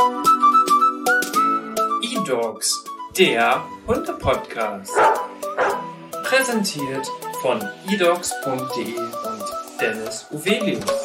eDogs, der Hunde-Podcast. Präsentiert von edogs.de und Dennis Uvelius.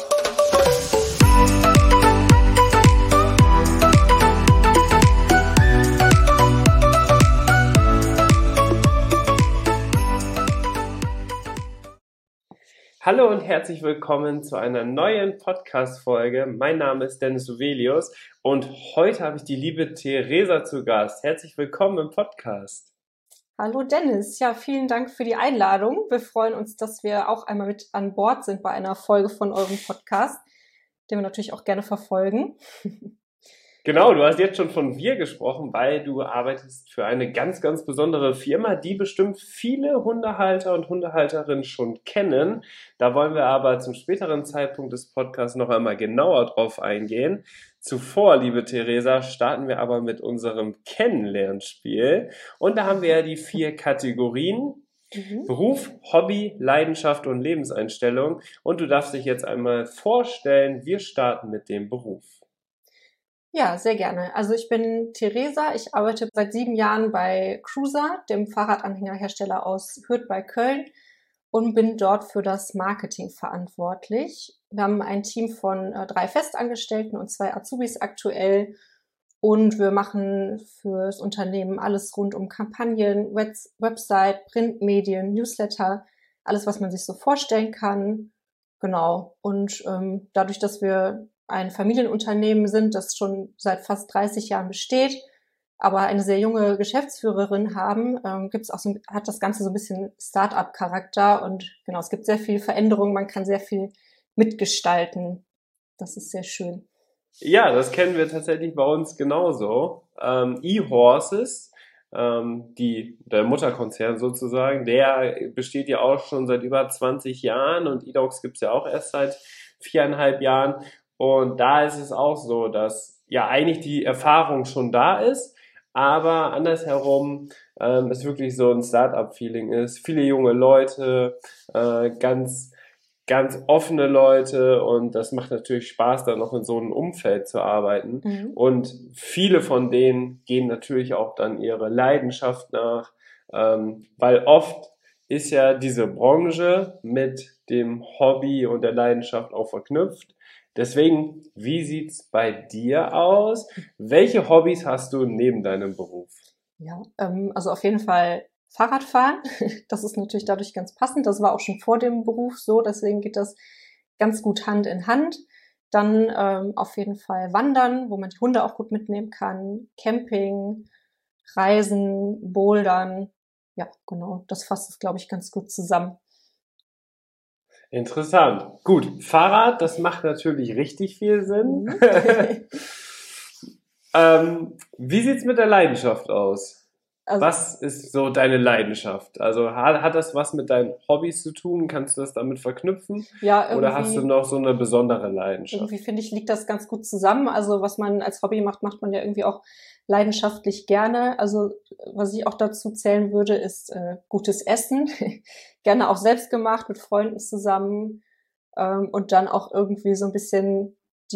Hallo und herzlich willkommen zu einer neuen Podcast-Folge. Mein Name ist Dennis Uvelius und heute habe ich die liebe Theresa zu Gast. Herzlich willkommen im Podcast. Hallo Dennis, ja, vielen Dank für die Einladung. Wir freuen uns, dass wir auch einmal mit an Bord sind bei einer Folge von eurem Podcast, den wir natürlich auch gerne verfolgen. Genau, du hast jetzt schon von wir gesprochen, weil du arbeitest für eine ganz, ganz besondere Firma, die bestimmt viele Hundehalter und Hundehalterinnen schon kennen. Da wollen wir aber zum späteren Zeitpunkt des Podcasts noch einmal genauer drauf eingehen. Zuvor, liebe Theresa, starten wir aber mit unserem Kennenlernspiel. Und da haben wir ja die 4 Kategorien. Beruf, Hobby, Leidenschaft und Lebenseinstellung. Und du darfst dich jetzt einmal vorstellen, wir starten mit dem Beruf. Ja, sehr gerne. Also ich bin Theresa, ich arbeite seit 7 Jahren bei Cruiser, dem Fahrradanhängerhersteller aus Hürth bei Köln, und bin dort für das Marketing verantwortlich. Wir haben ein Team von 3 Festangestellten und 2 Azubis aktuell und wir machen fürs Unternehmen alles rund um Kampagnen, Website, Printmedien, Newsletter, alles, was man sich so vorstellen kann. Genau. Und dadurch, dass wir ein Familienunternehmen sind, das schon seit fast 30 Jahren besteht, aber eine sehr junge Geschäftsführerin haben, hat das Ganze so ein bisschen Start-up-Charakter und genau, es gibt sehr viel Veränderung, man kann sehr viel mitgestalten. Das ist sehr schön. Ja, das kennen wir tatsächlich bei uns genauso. eHorses, der Mutterkonzern sozusagen, der besteht ja auch schon seit über 20 Jahren und eDogs gibt's ja auch erst seit 4,5 Jahren. Und da ist es auch so, dass ja eigentlich die Erfahrung schon da ist, aber andersherum es wirklich so ein Start-up-Feeling ist. Viele junge Leute, ganz, ganz offene Leute und das macht natürlich Spaß, dann noch in so einem Umfeld zu arbeiten. Und viele von denen gehen natürlich auch dann ihre Leidenschaft nach, weil oft ist ja diese Branche mit dem Hobby und der Leidenschaft auch verknüpft. Deswegen, wie sieht's bei dir aus? Welche Hobbys hast du neben deinem Beruf? Ja, also auf jeden Fall Fahrradfahren. Das ist natürlich dadurch ganz passend. Das war auch schon vor dem Beruf so, deswegen geht das ganz gut Hand in Hand. Dann auf jeden Fall Wandern, wo man die Hunde auch gut mitnehmen kann. Camping, Reisen, Bouldern. Ja, genau, das fasst es, glaube ich, ganz gut zusammen. Interessant. Gut, Fahrrad, das macht natürlich richtig viel Sinn. Wie sieht's mit der Leidenschaft aus? Also, was ist so deine Leidenschaft? Also hat das was mit deinen Hobbys zu tun? Kannst du das damit verknüpfen? Ja, oder hast du noch so eine besondere Leidenschaft? Irgendwie finde ich, liegt das ganz gut zusammen. Also was man als Hobby macht, macht man ja irgendwie auch leidenschaftlich gerne. Also was ich auch dazu zählen würde, ist gutes Essen. Gerne auch selbst gemacht, mit Freunden zusammen. Und dann auch irgendwie so ein bisschen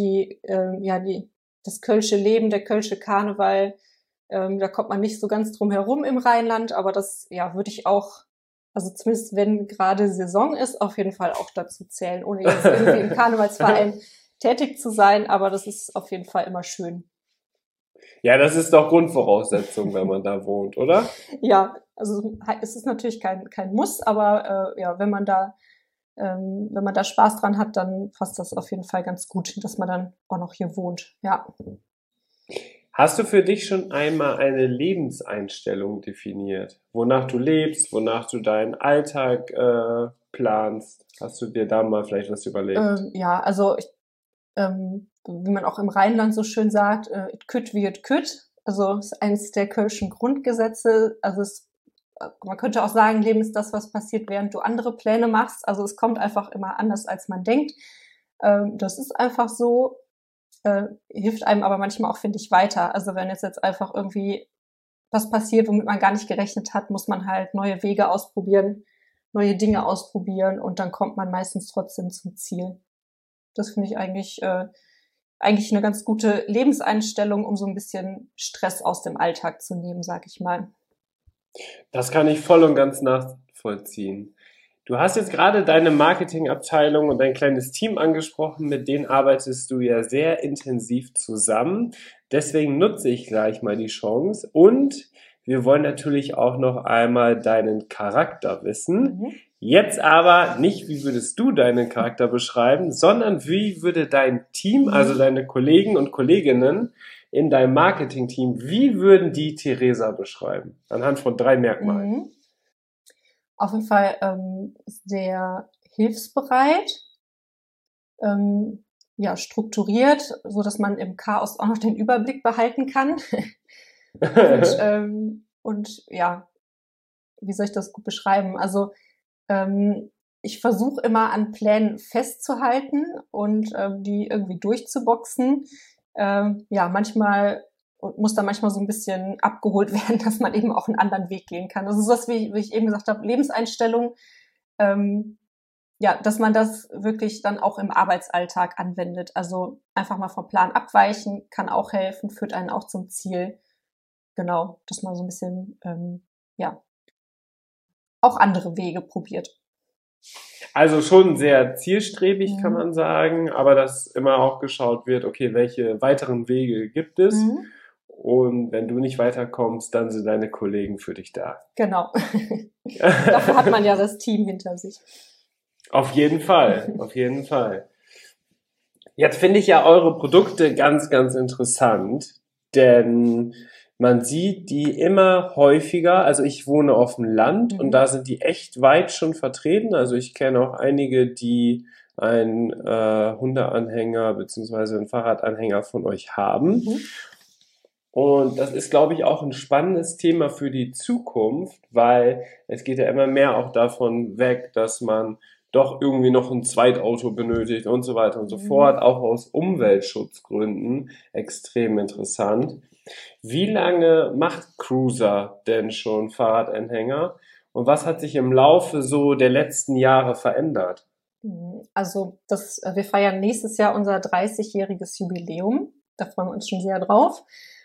das kölsche Leben, der kölsche Karneval. Da kommt man nicht so ganz drum herum im Rheinland, aber das würde ich auch, also zumindest wenn gerade Saison ist, auf jeden Fall auch dazu zählen, ohne jetzt irgendwie im Karnevalsverein tätig zu sein, aber das ist auf jeden Fall immer schön. Ja, das ist doch Grundvoraussetzung, wenn man da wohnt, oder? Ja, also es ist natürlich kein Muss, aber wenn man da Spaß dran hat, dann passt das auf jeden Fall ganz gut, dass man dann auch noch hier wohnt, ja. Hast du für dich schon einmal eine Lebenseinstellung definiert? Wonach du lebst, wonach du deinen Alltag planst? Hast du dir da mal vielleicht was überlegt? Also wie man auch im Rheinland so schön sagt, it kütt wie it kütt. Also es ist eines der kölschen Grundgesetze. Also man könnte auch sagen, Leben ist das, was passiert, während du andere Pläne machst. Also es kommt einfach immer anders, als man denkt. Das ist einfach so. Hilft einem aber manchmal auch, finde ich, weiter. Also wenn jetzt einfach irgendwie was passiert, womit man gar nicht gerechnet hat, muss man halt neue Wege ausprobieren, neue Dinge ausprobieren und dann kommt man meistens trotzdem zum Ziel. Das finde ich eigentlich eigentlich eine ganz gute Lebenseinstellung, um so ein bisschen Stress aus dem Alltag zu nehmen, sag ich mal. Das kann ich voll und ganz nachvollziehen. Du hast jetzt gerade deine Marketingabteilung und dein kleines Team angesprochen, mit denen arbeitest du ja sehr intensiv zusammen. Deswegen nutze ich gleich mal die Chance und wir wollen natürlich auch noch einmal deinen Charakter wissen. Jetzt aber nicht, wie würdest du deinen Charakter beschreiben, sondern wie würde dein Team, also deine Kollegen und Kolleginnen in deinem Marketing-Team, wie würden die Theresa beschreiben? Anhand von 3 Merkmalen. Auf jeden Fall sehr hilfsbereit, ja, strukturiert, so dass man im Chaos auch noch den Überblick behalten kann. Und ja, wie soll ich das gut beschreiben? Also ich versuche immer an Plänen festzuhalten und die irgendwie durchzuboxen. Ja, manchmal muss da manchmal so ein bisschen abgeholt werden, dass man eben auch einen anderen Weg gehen kann. Das ist was, wie ich eben gesagt habe, Lebenseinstellung. Ja, dass man das wirklich dann auch im Arbeitsalltag anwendet. Also einfach mal vom Plan abweichen, kann auch helfen, führt einen auch zum Ziel. Genau, dass man so ein bisschen, ja, auch andere Wege probiert. Also schon sehr zielstrebig, kann man sagen, aber dass immer auch geschaut wird, okay, welche weiteren Wege gibt es? Und wenn du nicht weiterkommst, dann sind deine Kollegen für dich da. Genau. Dafür hat man ja das Team hinter sich. Auf jeden Fall, auf jeden Fall. Jetzt finde ich ja eure Produkte ganz, ganz interessant, denn man sieht die immer häufiger. Also ich wohne auf dem Land und da sind die echt weit schon vertreten. Also ich kenne auch einige, die einen Hundeanhänger beziehungsweise einen Fahrradanhänger von euch haben. Und das ist, glaube ich, auch ein spannendes Thema für die Zukunft, weil es geht ja immer mehr auch davon weg, dass man doch irgendwie noch ein Zweitauto benötigt und so weiter und so fort, auch aus Umweltschutzgründen extrem interessant. Wie lange macht Cruiser denn schon Fahrradanhänger und was hat sich im Laufe so der letzten Jahre verändert? Also wir feiern nächstes Jahr unser 30-jähriges Jubiläum. Da freuen wir uns schon sehr drauf.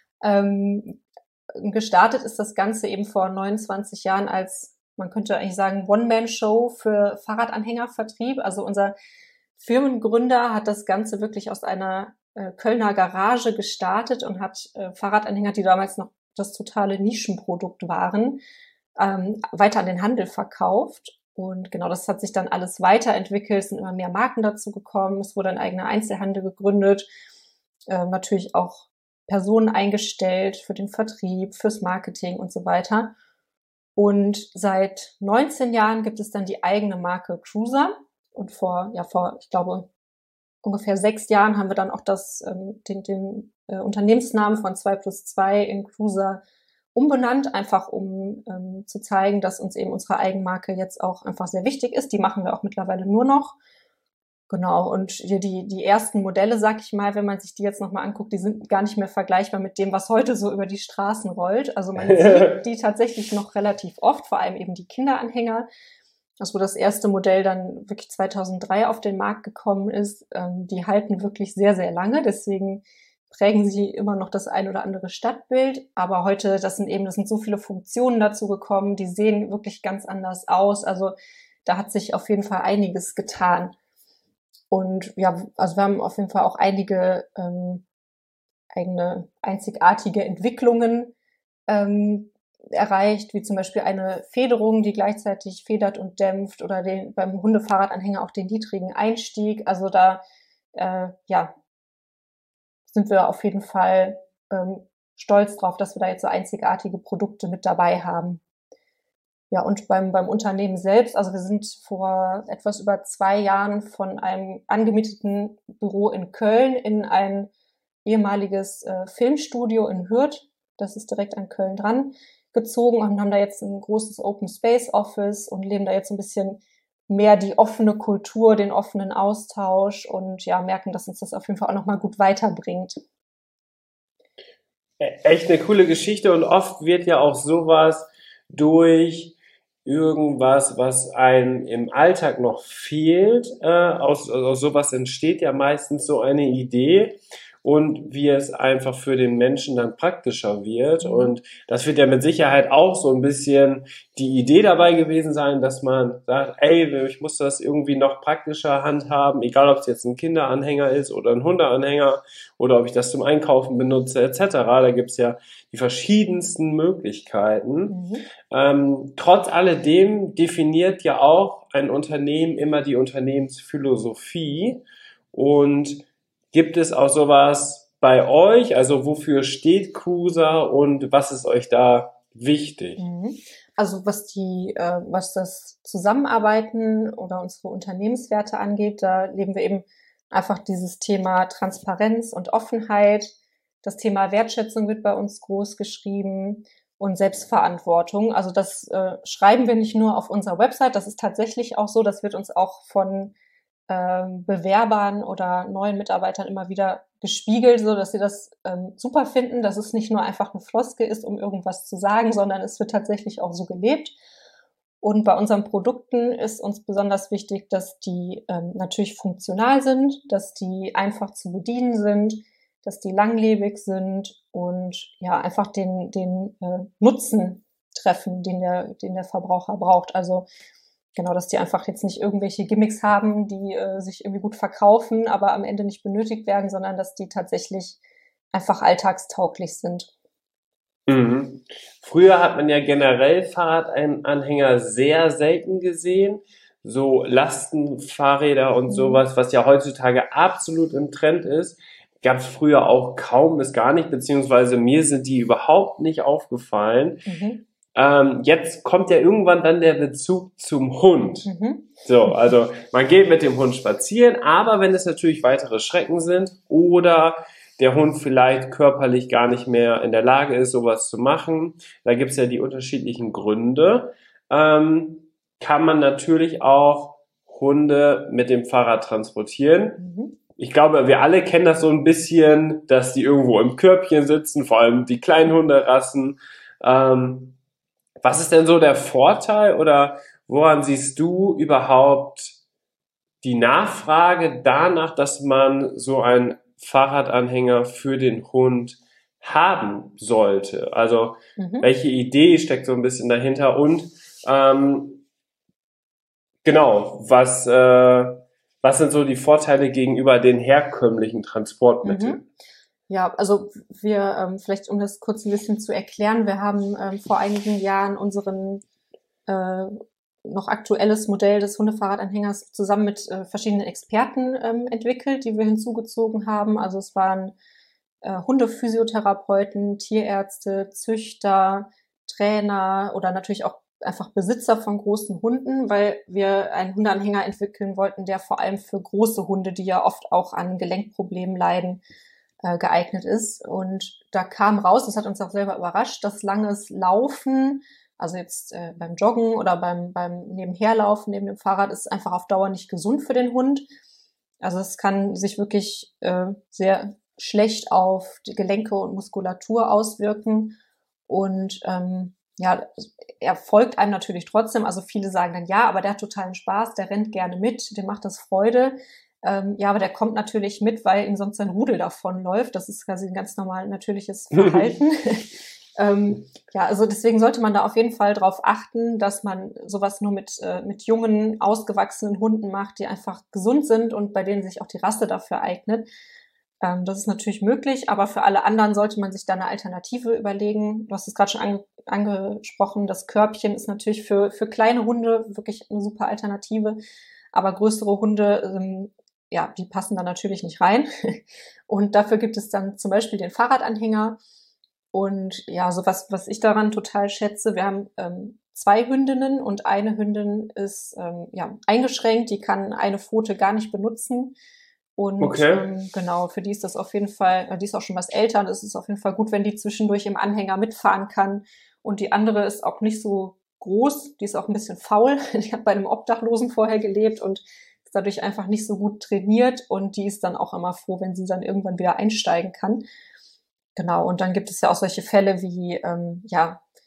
Gestartet ist das Ganze eben vor 29 Jahren als, man könnte eigentlich sagen, One-Man-Show für Fahrradanhängervertrieb. Also unser Firmengründer hat das Ganze wirklich aus einer Kölner Garage gestartet und hat Fahrradanhänger, die damals noch das totale Nischenprodukt waren, weiter an den Handel verkauft. Und genau, das hat sich dann alles weiterentwickelt, es sind immer mehr Marken dazu gekommen, es wurde ein eigener Einzelhandel gegründet, natürlich auch Personen eingestellt für den Vertrieb, fürs Marketing und so weiter. Und seit 19 Jahren gibt es dann die eigene Marke Cruiser. Und vor, ich glaube, ungefähr 6 Jahren haben wir dann auch den Unternehmensnamen von 2+2 in Cruiser umbenannt, einfach um zu zeigen, dass uns eben unsere Eigenmarke jetzt auch einfach sehr wichtig ist. Die machen wir auch mittlerweile nur noch. Genau, und hier die ersten Modelle, sag ich mal, wenn man sich die jetzt nochmal anguckt, die sind gar nicht mehr vergleichbar mit dem, was heute so über die Straßen rollt. Also man sieht die tatsächlich noch relativ oft, vor allem eben die Kinderanhänger. Das wo das erste Modell dann wirklich 2003 auf den Markt gekommen ist. Die halten wirklich sehr, sehr lange, deswegen prägen sie immer noch das ein oder andere Stadtbild. Aber heute, das sind so viele Funktionen dazu gekommen, die sehen wirklich ganz anders aus. Also da hat sich auf jeden Fall einiges getan. Und ja, also wir haben auf jeden Fall auch einige eigene einzigartige Entwicklungen erreicht, wie zum Beispiel eine Federung, die gleichzeitig federt und dämpft oder beim Hundefahrradanhänger auch den niedrigen Einstieg. Also da sind wir auf jeden Fall stolz drauf, dass wir da jetzt so einzigartige Produkte mit dabei haben. Ja, und beim Unternehmen selbst, also wir sind vor etwas über 2 Jahren von einem angemieteten Büro in Köln in ein ehemaliges Filmstudio in Hürth, das ist direkt an Köln dran, gezogen und haben da jetzt ein großes Open Space Office und leben da jetzt ein bisschen mehr die offene Kultur, den offenen Austausch und ja, merken, dass uns das auf jeden Fall auch nochmal gut weiterbringt. Echt eine coole Geschichte und oft wird ja auch sowas durch irgendwas, was einem im Alltag noch fehlt. Aus sowas entsteht ja meistens so eine Idee und wie es einfach für den Menschen dann praktischer wird. Und das wird ja mit Sicherheit auch so ein bisschen die Idee dabei gewesen sein, dass man sagt, ey, ich muss das irgendwie noch praktischer handhaben, egal ob es jetzt ein Kinderanhänger ist oder ein Hundeanhänger oder ob ich das zum Einkaufen benutze etc. Da gibt's ja die verschiedensten Möglichkeiten. Trotz alledem definiert ja auch ein Unternehmen immer die Unternehmensphilosophie. Und gibt es auch sowas bei euch? Also wofür steht Cruiser und was ist euch da wichtig? Also was das Zusammenarbeiten oder unsere Unternehmenswerte angeht, da leben wir eben einfach dieses Thema Transparenz und Offenheit. Das Thema Wertschätzung wird bei uns groß geschrieben und Selbstverantwortung. Also das schreiben wir nicht nur auf unserer Website, das ist tatsächlich auch so, das wird uns auch von Bewerbern oder neuen Mitarbeitern immer wieder gespiegelt, so dass sie das super finden, dass es nicht nur einfach eine Floskel ist, um irgendwas zu sagen, sondern es wird tatsächlich auch so gelebt. Und bei unseren Produkten ist uns besonders wichtig, dass die natürlich funktional sind, dass die einfach zu bedienen sind, dass die langlebig sind und ja einfach den Nutzen treffen, den der Verbraucher braucht. Also genau, dass die einfach jetzt nicht irgendwelche Gimmicks haben, die sich irgendwie gut verkaufen, aber am Ende nicht benötigt werden, sondern dass die tatsächlich einfach alltagstauglich sind. Mhm. Früher hat man ja generell Fahrradanhänger sehr selten gesehen. So Lastenfahrräder und sowas, was ja heutzutage absolut im Trend ist, gab es früher auch kaum bis gar nicht, beziehungsweise mir sind die überhaupt nicht aufgefallen. Jetzt kommt ja irgendwann dann der Bezug zum Hund. So, also man geht mit dem Hund spazieren, aber wenn es natürlich weitere Schrecken sind oder der Hund vielleicht körperlich gar nicht mehr in der Lage ist, sowas zu machen, da gibt es ja die unterschiedlichen Gründe, kann man natürlich auch Hunde mit dem Fahrrad transportieren. Ich glaube, wir alle kennen das so ein bisschen, dass die irgendwo im Körbchen sitzen, vor allem die kleinen Hunderassen. Was ist denn so der Vorteil oder woran siehst du überhaupt die Nachfrage danach, dass man so einen Fahrradanhänger für den Hund haben sollte? Also welche Idee steckt so ein bisschen dahinter und genau, was sind so die Vorteile gegenüber den herkömmlichen Transportmitteln? Ja, also wir, vielleicht um das kurz ein bisschen zu erklären, wir haben vor einigen Jahren unseren noch aktuelles Modell des Hundefahrradanhängers zusammen mit verschiedenen Experten entwickelt, die wir hinzugezogen haben. Also es waren Hundephysiotherapeuten, Tierärzte, Züchter, Trainer oder natürlich auch einfach Besitzer von großen Hunden, weil wir einen Hundeanhänger entwickeln wollten, der vor allem für große Hunde, die ja oft auch an Gelenkproblemen leiden, geeignet ist. Und da kam raus, das hat uns auch selber überrascht, dass langes Laufen, also jetzt beim Joggen oder beim Nebenherlaufen neben dem Fahrrad, ist einfach auf Dauer nicht gesund für den Hund. Also es kann sich wirklich sehr schlecht auf die Gelenke und Muskulatur auswirken. Und ja, er folgt einem natürlich trotzdem. Also viele sagen dann, ja, aber der hat totalen Spaß, der rennt gerne mit, dem macht das Freude. Ja, aber der kommt natürlich mit, weil ihm sonst sein Rudel davonläuft. Das ist quasi ein ganz normal natürliches Verhalten. Ja, also deswegen sollte man da auf jeden Fall drauf achten, dass man sowas nur mit jungen, ausgewachsenen Hunden macht, die einfach gesund sind und bei denen sich auch die Rasse dafür eignet. Das ist natürlich möglich, aber für alle anderen sollte man sich da eine Alternative überlegen. Du hast es gerade schon angesprochen, das Körbchen ist natürlich für kleine Hunde wirklich eine super Alternative, aber größere Hunde, ja, die passen da natürlich nicht rein. Und dafür gibt es dann zum Beispiel den Fahrradanhänger. Und ja, so was ich daran total schätze, wir haben 2 Hündinnen und eine Hündin ist ja eingeschränkt, die kann eine Pfote gar nicht benutzen. Und genau, für die ist das auf jeden Fall, die ist auch schon was älter, und es ist auf jeden Fall gut, wenn die zwischendurch im Anhänger mitfahren kann. Und die andere ist auch nicht so groß, die ist auch ein bisschen faul. Die hat bei einem Obdachlosen vorher gelebt und ist dadurch einfach nicht so gut trainiert. Und die ist dann auch immer froh, wenn sie dann irgendwann wieder einsteigen kann. Genau, und dann gibt es ja auch solche Fälle wie, ja,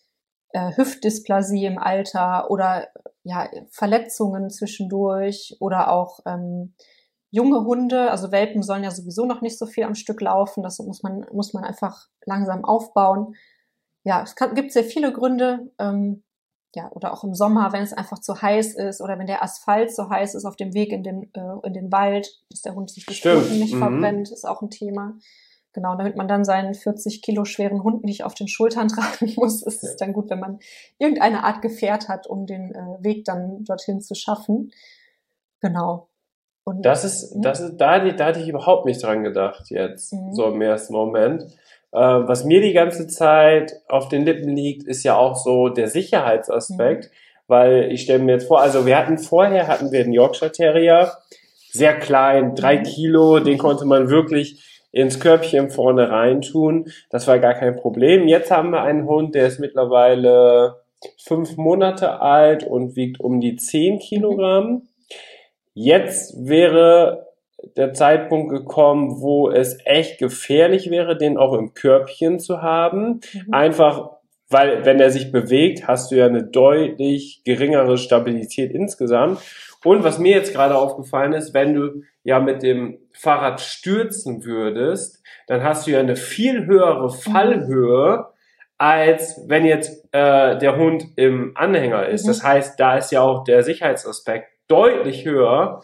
Hüftdysplasie im Alter oder ja, Verletzungen zwischendurch oder auch junge Hunde, also Welpen sollen ja sowieso noch nicht so viel am Stück laufen, das muss man einfach langsam aufbauen. Ja, gibt sehr viele Gründe, ja, oder auch im Sommer, wenn es einfach zu heiß ist oder wenn der Asphalt so heiß ist auf dem Weg in den Wald, dass der Hund sich die Pfoten nicht verbrennt, ist auch ein Thema. Genau, damit man dann seinen 40 Kilo schweren Hund nicht auf den Schultern tragen muss, ist es dann gut, wenn man irgendeine Art Gefährt hat, um den Weg dann dorthin zu schaffen. Genau. Und da hatte ich überhaupt nicht dran gedacht jetzt, so im ersten Moment. Was mir die ganze Zeit auf den Lippen liegt, ist ja auch so der Sicherheitsaspekt, weil ich stelle mir jetzt vor, also vorher hatten wir einen Yorkshire Terrier, sehr klein, 3 Kilo, den konnte man wirklich ins Körbchen vorne reintun, das war gar kein Problem. Jetzt haben wir einen Hund, der ist mittlerweile 5 Monate alt und wiegt um die 10 Kilogramm. Jetzt wäre der Zeitpunkt gekommen, wo es echt gefährlich wäre, den auch im Körbchen zu haben. Einfach, weil wenn er sich bewegt, hast du ja eine deutlich geringere Stabilität insgesamt. Und was mir jetzt gerade aufgefallen ist, wenn du ja mit dem Fahrrad stürzen würdest, dann hast du ja eine viel höhere Fallhöhe, als wenn jetzt der Hund im Anhänger ist. Das heißt, da ist ja auch der Sicherheitsaspekt deutlich höher,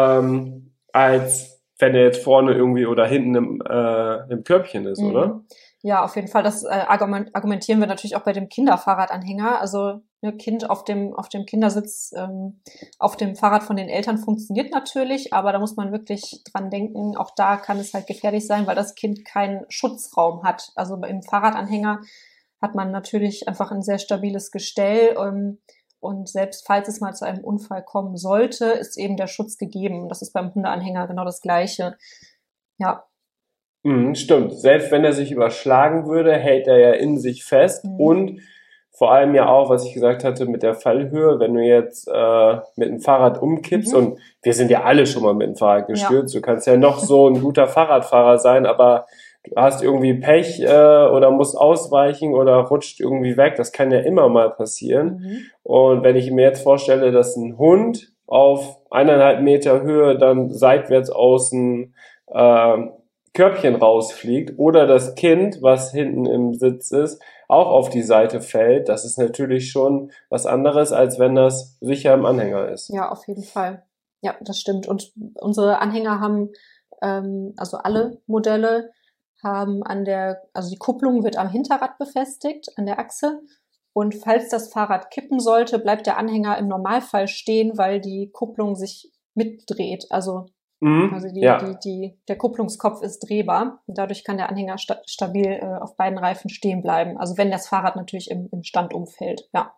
als wenn er jetzt vorne irgendwie oder hinten im Körbchen ist, oder? Ja, auf jeden Fall. Das argumentieren wir natürlich auch bei dem Kinderfahrradanhänger. Also Kind auf dem Kindersitz auf dem Fahrrad von den Eltern funktioniert natürlich, aber da muss man wirklich dran denken, auch da kann es halt gefährlich sein, weil das Kind keinen Schutzraum hat. Also im Fahrradanhänger hat man natürlich einfach ein sehr stabiles Gestell und selbst falls es mal zu einem Unfall kommen sollte, ist eben der Schutz gegeben. Das ist beim Hundeanhänger genau das Gleiche. Ja. Stimmt. Selbst wenn er sich überschlagen würde, hält er ja in sich fest. Und vor allem ja auch, was ich gesagt hatte, mit der Fallhöhe, wenn du jetzt mit dem Fahrrad umkippst, und wir sind ja alle schon mal mit dem Fahrrad gestürzt, du kannst ja noch so ein guter Fahrradfahrer sein, aber du hast irgendwie Pech oder musst ausweichen oder rutscht irgendwie weg. Das kann ja immer mal passieren. Und wenn ich mir jetzt vorstelle, dass ein Hund auf 1,5 Meter Höhe dann seitwärts aus dem Körbchen rausfliegt oder das Kind, was hinten im Sitz ist, auch auf die Seite fällt, das ist natürlich schon was anderes, als wenn das sicher im Anhänger ist. Ja, auf jeden Fall. Ja, das stimmt. Und unsere Anhänger haben, also alle Modelle haben also die Kupplung wird am Hinterrad befestigt, an der Achse. Und falls das Fahrrad kippen sollte, bleibt der Anhänger im Normalfall stehen, weil die Kupplung sich mitdreht. Also der Kupplungskopf ist drehbar. Und dadurch kann der Anhänger stabil auf beiden Reifen stehen bleiben. Also wenn das Fahrrad natürlich im Stand umfällt, ja.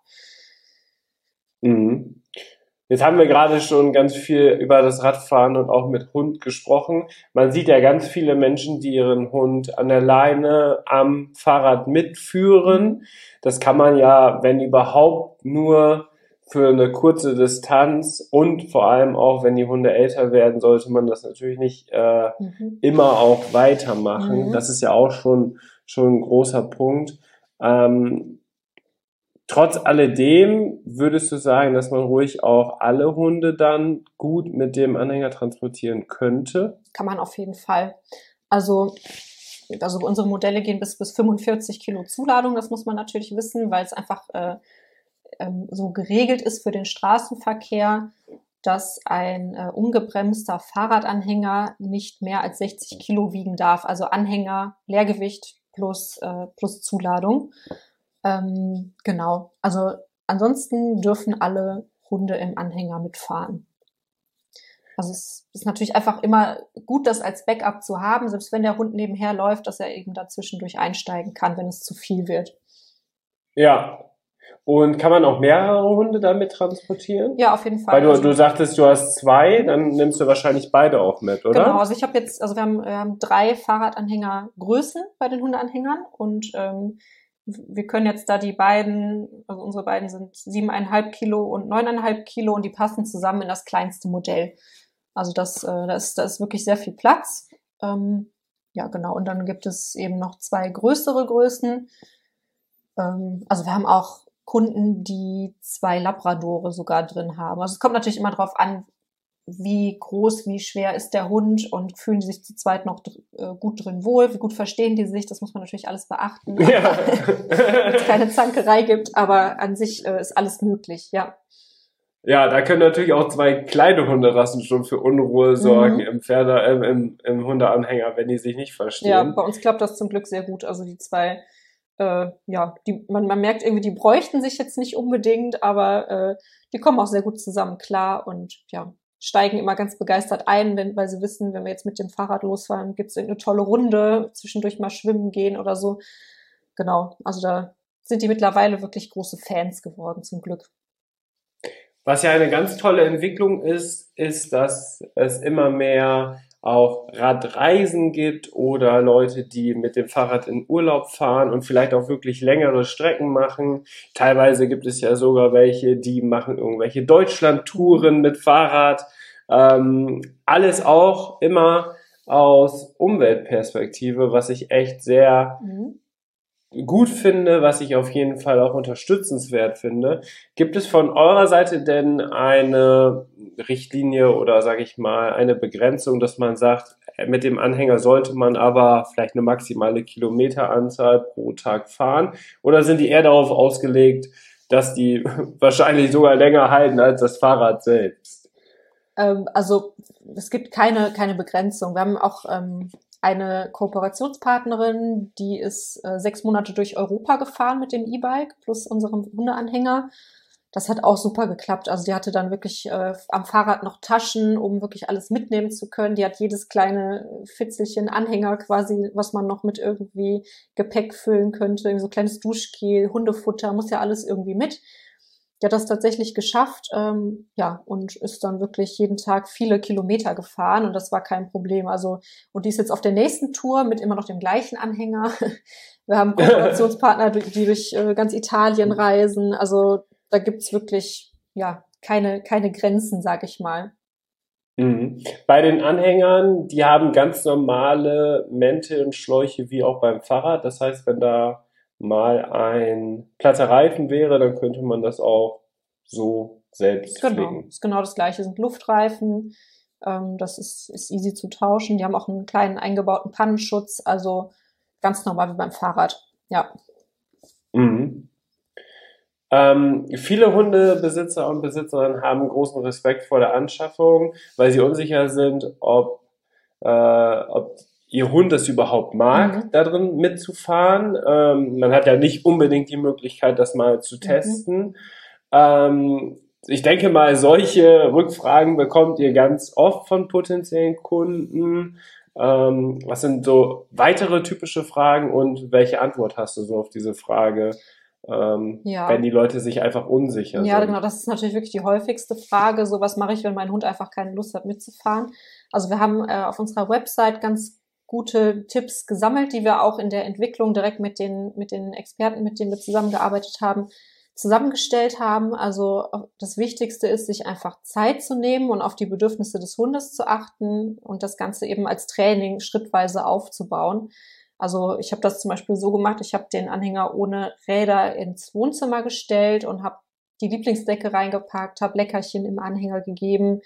Jetzt haben wir gerade schon ganz viel über das Radfahren und auch mit Hund gesprochen. Man sieht ja ganz viele Menschen, die ihren Hund an der Leine am Fahrrad mitführen. Das kann man ja, wenn überhaupt, nur für eine kurze Distanz und vor allem auch, wenn die Hunde älter werden, sollte man das natürlich nicht immer auch weitermachen. Das ist ja auch schon ein großer Punkt. Trotz alledem würdest du sagen, dass man ruhig auch alle Hunde dann gut mit dem Anhänger transportieren könnte? Kann man auf jeden Fall. Also unsere Modelle gehen bis 45 Kilo Zuladung, das muss man natürlich wissen, weil es einfach so geregelt ist für den Straßenverkehr, dass ein ungebremster Fahrradanhänger nicht mehr als 60 Kilo wiegen darf. Also Anhänger, Leergewicht plus Zuladung. Genau. Also ansonsten dürfen alle Hunde im Anhänger mitfahren. Also es ist natürlich einfach immer gut, das als Backup zu haben, selbst wenn der Hund nebenher läuft, dass er eben dazwischendurch einsteigen kann, wenn es zu viel wird. Ja. Und kann man auch mehrere Hunde damit transportieren? Ja, auf jeden Fall. Weil du sagtest, du hast 2, dann nimmst du wahrscheinlich beide auch mit, oder? Genau, also wir haben 3 Fahrradanhängergrößen bei den Hundeanhängern und wir können jetzt da also unsere beiden sind 7,5 Kilo und 9,5 Kilo und die passen zusammen in das kleinste Modell. Also da ist wirklich sehr viel Platz. Ja, genau. Und dann gibt es eben noch 2 größere Größen. Also wir haben auch Kunden, die 2 Labradore sogar drin haben. Also es kommt natürlich immer darauf an, wie groß, wie schwer ist der Hund und fühlen die sich zu zweit noch gut drin wohl, wie gut verstehen die sich, das muss man natürlich alles beachten, Ja. wenn es keine Zankerei gibt, aber an sich ist alles möglich, ja. Ja, da können natürlich auch 2 kleine Hunderassen schon für Unruhe sorgen im Hundeanhänger, wenn die sich nicht verstehen. Ja, bei uns klappt das zum Glück sehr gut. Also die 2, man merkt irgendwie, die bräuchten sich jetzt nicht unbedingt, aber die kommen auch sehr gut zusammen klar und ja, steigen immer ganz begeistert ein, weil sie wissen, wenn wir jetzt mit dem Fahrrad losfahren, gibt's irgendeine tolle Runde, zwischendurch mal schwimmen gehen oder so. Genau, also da sind die mittlerweile wirklich große Fans geworden, zum Glück. Was ja eine ganz tolle Entwicklung ist, dass es immer mehr auch Radreisen gibt oder Leute, die mit dem Fahrrad in Urlaub fahren und vielleicht auch wirklich längere Strecken machen. Teilweise gibt es ja sogar welche, die machen irgendwelche Deutschlandtouren mit Fahrrad. Alles auch immer aus Umweltperspektive, was ich echt sehr gut finde, was ich auf jeden Fall auch unterstützenswert finde. Gibt es von eurer Seite denn eine Richtlinie oder sage ich mal eine Begrenzung, dass man sagt, mit dem Anhänger sollte man aber vielleicht eine maximale Kilometeranzahl pro Tag fahren? Oder sind die eher darauf ausgelegt, dass die wahrscheinlich sogar länger halten als das Fahrrad selbst? Also es gibt keine Begrenzung. Wir haben auch eine Kooperationspartnerin, die ist 6 Monate durch Europa gefahren mit dem E-Bike plus unserem Hundeanhänger. Das hat auch super geklappt. Also die hatte dann wirklich am Fahrrad noch Taschen, um wirklich alles mitnehmen zu können. Die hat jedes kleine Fitzelchen Anhänger quasi, was man noch mit irgendwie Gepäck füllen könnte. Irgendwie so kleines Duschgel, Hundefutter, muss ja alles irgendwie mit. Die hat das tatsächlich geschafft, und ist dann wirklich jeden Tag viele Kilometer gefahren und das war kein Problem. Also, und die ist jetzt auf der nächsten Tour mit immer noch dem gleichen Anhänger. Wir haben Kooperationspartner, die durch ganz Italien reisen. Also da gibt's wirklich keine Grenzen, sag ich mal. Mhm. Bei den Anhängern, die haben ganz normale Mäntel und Schläuche wie auch beim Fahrrad. Das heißt, wenn da mal ein platter Reifen wäre, dann könnte man das auch so selbst Genau, pflegen. ist genau das Gleiche, sind Luftreifen. Das ist easy zu tauschen. Die haben auch einen kleinen eingebauten Pannenschutz, also ganz normal wie beim Fahrrad. Ja. Mhm. Viele Hundebesitzer und Besitzerinnen haben großen Respekt vor der Anschaffung, weil sie unsicher sind, ob ihr Hund es überhaupt mag, da drin mitzufahren. Man hat ja nicht unbedingt die Möglichkeit, das mal zu testen. Ich denke mal, solche Rückfragen bekommt ihr ganz oft von potenziellen Kunden. Was sind so weitere typische Fragen und welche Antwort hast du so auf diese Frage, wenn die Leute sich einfach unsicher sind? Ja, genau, das ist natürlich wirklich die häufigste Frage. So, was mache ich, wenn mein Hund einfach keine Lust hat mitzufahren? Also wir haben auf unserer Website ganz gute Tipps gesammelt, die wir auch in der Entwicklung direkt mit den Experten, mit denen wir zusammengearbeitet haben, zusammengestellt haben. Also das Wichtigste ist, sich einfach Zeit zu nehmen und auf die Bedürfnisse des Hundes zu achten und das Ganze eben als Training schrittweise aufzubauen. Also ich habe das zum Beispiel so gemacht, ich habe den Anhänger ohne Räder ins Wohnzimmer gestellt und habe die Lieblingsdecke reingepackt, habe Leckerchen im Anhänger gegeben,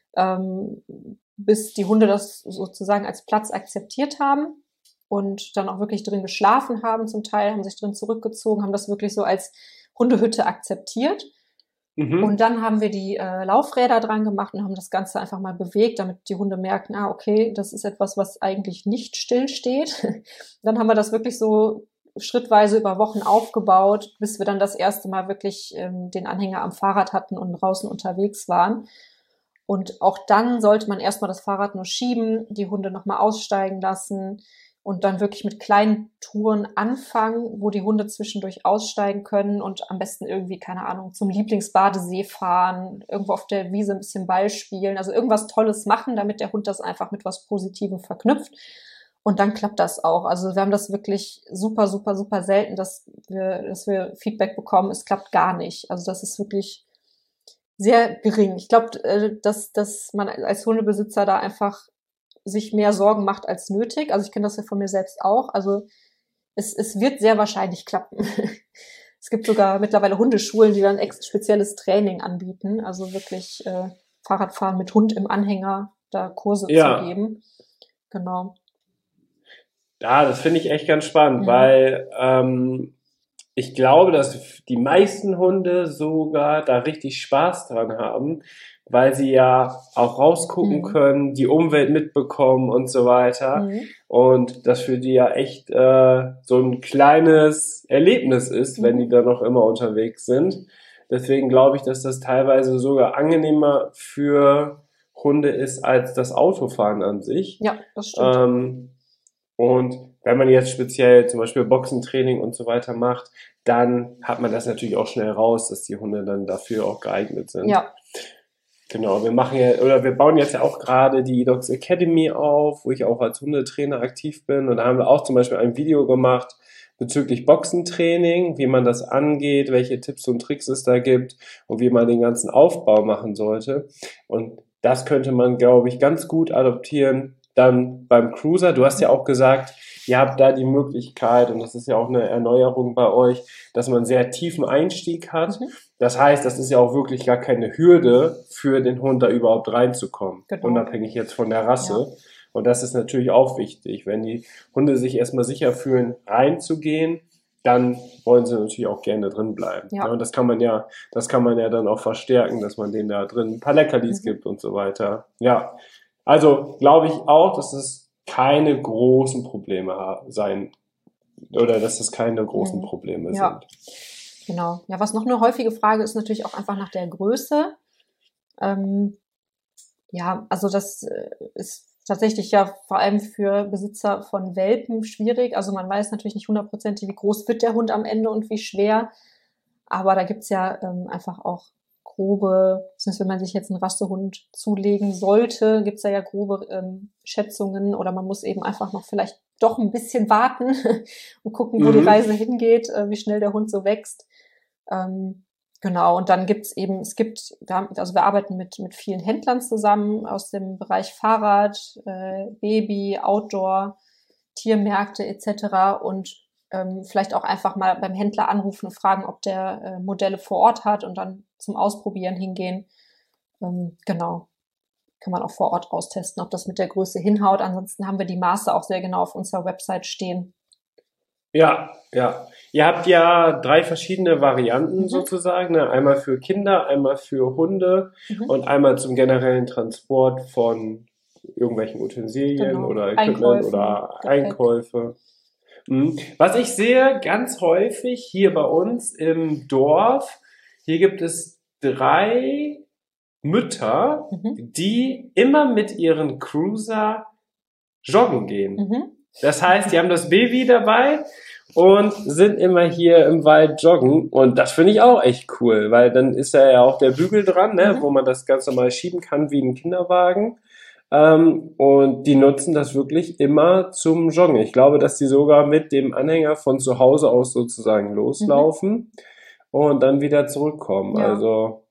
bis die Hunde das sozusagen als Platz akzeptiert haben und dann auch wirklich drin geschlafen haben zum Teil, haben sich drin zurückgezogen, haben das wirklich so als Hundehütte akzeptiert. Und dann haben wir die Laufräder dran gemacht und haben das Ganze einfach mal bewegt, damit die Hunde merken, okay, das ist etwas, was eigentlich nicht still steht. Dann haben wir das wirklich so schrittweise über Wochen aufgebaut, bis wir dann das erste Mal wirklich den Anhänger am Fahrrad hatten und draußen unterwegs waren. Und auch dann sollte man erstmal das Fahrrad nur schieben, die Hunde nochmal aussteigen lassen und dann wirklich mit kleinen Touren anfangen, wo die Hunde zwischendurch aussteigen können und am besten irgendwie, keine Ahnung, zum Lieblingsbadesee fahren, irgendwo auf der Wiese ein bisschen Ball spielen, also irgendwas Tolles machen, damit der Hund das einfach mit was Positivem verknüpft. Und dann klappt das auch. Also wir haben das wirklich super, super, super selten, dass wir Feedback bekommen, es klappt gar nicht. Also das ist wirklich sehr gering. Ich glaube, dass man als Hundebesitzer da einfach sich mehr Sorgen macht als nötig. Also ich kenne das ja von mir selbst auch. Also es wird sehr wahrscheinlich klappen. Es gibt sogar mittlerweile Hundeschulen, die dann spezielles Training anbieten, also wirklich Fahrradfahren mit Hund im Anhänger, da Kurse zu geben. Genau. Ja, das finde ich echt ganz spannend, weil ich glaube, dass die meisten Hunde sogar da richtig Spaß dran haben, weil sie ja auch rausgucken können, die Umwelt mitbekommen und so weiter. Und das für die ja echt so ein kleines Erlebnis ist, wenn die da noch immer unterwegs sind. Deswegen glaube ich, dass das teilweise sogar angenehmer für Hunde ist als das Autofahren an sich. Ja, das stimmt. Und wenn man jetzt speziell zum Beispiel Boxentraining und so weiter macht, dann hat man das natürlich auch schnell raus, dass die Hunde dann dafür auch geeignet sind. Ja. Genau, wir bauen jetzt ja auch gerade die Dogs Academy auf, wo ich auch als Hundetrainer aktiv bin. Und da haben wir auch zum Beispiel ein Video gemacht bezüglich Boxentraining, wie man das angeht, welche Tipps und Tricks es da gibt und wie man den ganzen Aufbau machen sollte. Und das könnte man, glaube ich, ganz gut adoptieren dann beim Cruiser. Du hast ja auch gesagt, ihr habt da die Möglichkeit, und das ist ja auch eine Erneuerung bei euch, dass man einen sehr tiefen Einstieg hat. Das heißt, das ist ja auch wirklich gar keine Hürde für den Hund, da überhaupt reinzukommen, unabhängig jetzt von der Rasse. Ja. Und das ist natürlich auch wichtig. Wenn die Hunde sich erstmal sicher fühlen, reinzugehen, dann wollen sie natürlich auch gerne drin bleiben. Ja. Und das kann man ja dann auch verstärken, dass man denen da drin ein paar Leckerlis gibt und so weiter. Ja. Also glaube ich auch, dass es keine großen Probleme sein oder dass es keine großen Probleme sind. Genau. Ja, was noch eine häufige Frage ist natürlich auch einfach nach der Größe. Ja, also das ist tatsächlich ja vor allem für Besitzer von Welpen schwierig. Also man weiß natürlich nicht 100%, wie groß wird der Hund am Ende und wie schwer. Aber da gibt's ja einfach auch grobe, wenn man sich jetzt einen Rassehund zulegen sollte, gibt's ja grobe Schätzungen oder man muss eben einfach noch vielleicht doch ein bisschen warten und gucken, wo die Reise hingeht, wie schnell der Hund so wächst. Genau, und dann wir arbeiten mit vielen Händlern zusammen aus dem Bereich Fahrrad, Baby, Outdoor, Tiermärkte etc. und vielleicht auch einfach mal beim Händler anrufen und fragen, ob der Modelle vor Ort hat und dann zum Ausprobieren hingehen. Genau, kann man auch vor Ort austesten, ob das mit der Größe hinhaut. Ansonsten haben wir die Maße auch sehr genau auf unserer Website stehen. Ja. Ihr habt ja 3 verschiedene Varianten sozusagen, ne? Einmal für Kinder, einmal für Hunde und einmal zum generellen Transport von irgendwelchen Utensilien oder Equipment oder Einkäufe. Was ich sehe ganz häufig hier bei uns im Dorf, hier gibt es 3 Mütter, die immer mit ihren Cruiser joggen gehen. Das heißt, die haben das Baby dabei und sind immer hier im Wald joggen. Und das finde ich auch echt cool, weil dann ist da ja auch der Bügel dran, ne, wo man das ganz normal schieben kann wie ein Kinderwagen. Und die nutzen das wirklich immer zum Joggen. Ich glaube, dass die sogar mit dem Anhänger von zu Hause aus sozusagen loslaufen und dann wieder zurückkommen. Ja. Also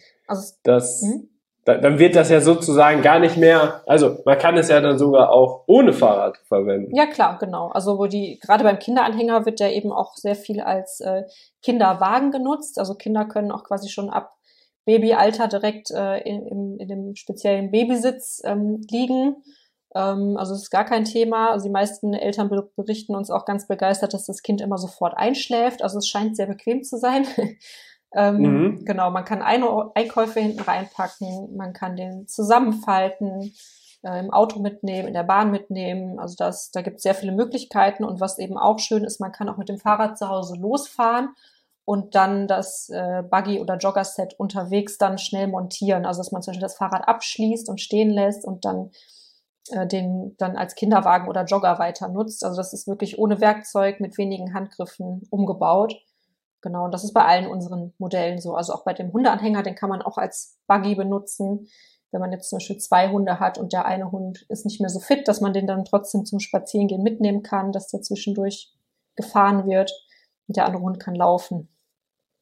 dann wird das ja sozusagen gar nicht mehr, also man kann es ja dann sogar auch ohne Fahrrad verwenden. Ja klar, genau. Also gerade beim Kinderanhänger wird der eben auch sehr viel als Kinderwagen genutzt. Also Kinder können auch quasi schon ab Babyalter direkt in dem speziellen Babysitz liegen. Also das ist gar kein Thema. Also die meisten Eltern berichten uns auch ganz begeistert, dass das Kind immer sofort einschläft. Also es scheint sehr bequem zu sein. Genau, man kann Einkäufe hinten reinpacken, man kann den zusammenfalten, im Auto mitnehmen, in der Bahn mitnehmen. Also da gibt es sehr viele Möglichkeiten. Und was eben auch schön ist, man kann auch mit dem Fahrrad zu Hause losfahren und dann das Buggy- oder Jogger-Set unterwegs dann schnell montieren. Also dass man zum Beispiel das Fahrrad abschließt und stehen lässt und dann den dann als Kinderwagen oder Jogger weiter nutzt. Also das ist wirklich ohne Werkzeug mit wenigen Handgriffen umgebaut. Genau, und das ist bei allen unseren Modellen so. Also auch bei dem Hundeanhänger, den kann man auch als Buggy benutzen. Wenn man jetzt zum Beispiel 2 Hunde hat und der eine Hund ist nicht mehr so fit, dass man den dann trotzdem zum Spazierengehen mitnehmen kann, dass der zwischendurch gefahren wird und der andere Hund kann laufen.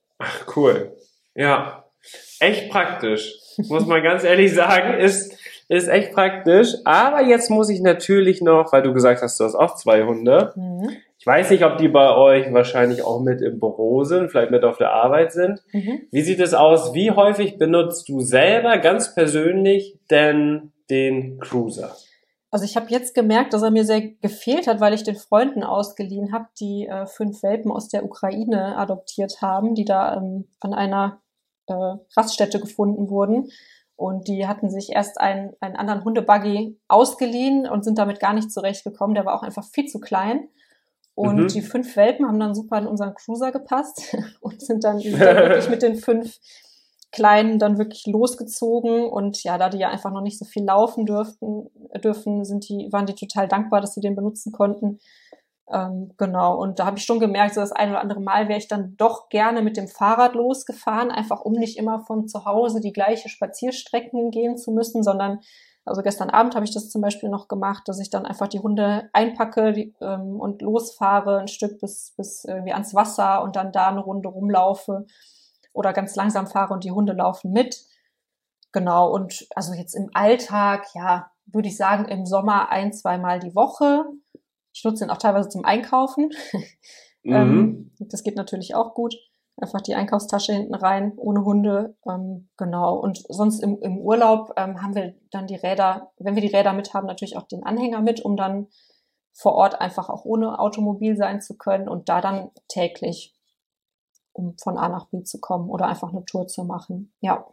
Ach, cool. Ja, echt praktisch. Muss man ganz ehrlich sagen, ist Ist echt praktisch. Aber jetzt muss ich natürlich noch, weil du gesagt hast, du hast auch 2 Hunde. Mhm. Ich weiß nicht, ob die bei euch wahrscheinlich auch mit im Büro sind, vielleicht mit auf der Arbeit sind. Mhm. Wie sieht es aus? Wie häufig benutzt du selber ganz persönlich denn den Cruiser? Also ich habe jetzt gemerkt, dass er mir sehr gefehlt hat, weil ich den Freunden ausgeliehen habe, die 5 Welpen aus der Ukraine adoptiert haben, die da an einer Raststätte gefunden wurden. Und die hatten sich erst einen anderen Hundebuggy ausgeliehen und sind damit gar nicht zurechtgekommen. Der war auch einfach viel zu klein. Und die 5 Welpen haben dann super in unseren Cruiser gepasst und sind dann wirklich mit den 5 Kleinen dann wirklich losgezogen. Und ja, da die ja einfach noch nicht so viel laufen dürfen, waren die total dankbar, dass sie den benutzen konnten. Genau, und da habe ich schon gemerkt, so das ein oder andere Mal wäre ich dann doch gerne mit dem Fahrrad losgefahren, einfach um nicht immer von zu Hause die gleiche Spazierstrecken gehen zu müssen, sondern, also gestern Abend habe ich das zum Beispiel noch gemacht, dass ich dann einfach die Hunde einpacke und losfahre ein Stück bis irgendwie ans Wasser und dann da eine Runde rumlaufe oder ganz langsam fahre und die Hunde laufen mit. Genau, und also jetzt im Alltag, ja, würde ich sagen, im Sommer 1-2 Mal die Woche. Ich nutze ihn auch teilweise zum Einkaufen. Das geht natürlich auch gut. Einfach die Einkaufstasche hinten rein, ohne Hunde. Genau. Und sonst im Urlaub haben wir dann die Räder, wenn wir die Räder mit haben, natürlich auch den Anhänger mit, um dann vor Ort einfach auch ohne Automobil sein zu können und da dann täglich, um von A nach B zu kommen oder einfach eine Tour zu machen. Ja.